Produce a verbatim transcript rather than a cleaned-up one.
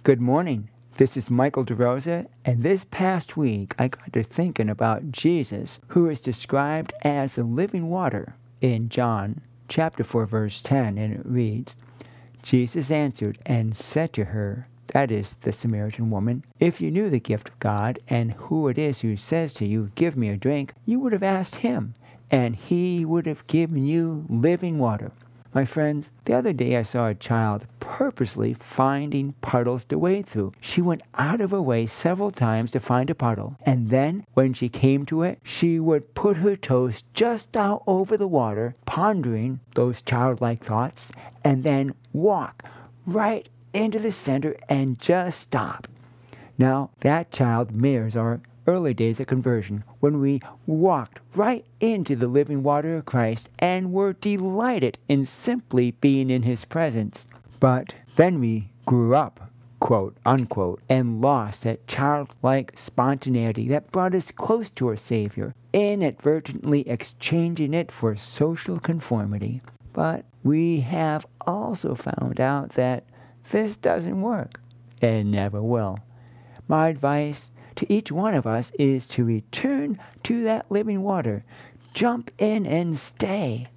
Good morning. This is Michael DeRosa, and this past week I got to thinking about Jesus, who is described as the living water in John chapter four, verse ten, and it reads, Jesus answered and said to her, that is the Samaritan woman, if you knew the gift of God and who it is who says to you, give me a drink, you would have asked him, and he would have given you living water. My friends, the other day I saw a child purposely finding puddles to wade through. She went out of her way several times to find a puddle, and then, when she came to it, she would put her toes just out over the water, pondering those childlike thoughts, and then walk right into the center and just stop. Now, that child mirrors our early days of conversion, when we walked right into the living water of Christ and were delighted in simply being in his presence. But then we grew up, quote unquote, and lost that childlike spontaneity that brought us close to our Savior, inadvertently exchanging it for social conformity. But we have also found out that this doesn't work, and never will. My advice to each one of us is to return to that living water. Jump in and stay.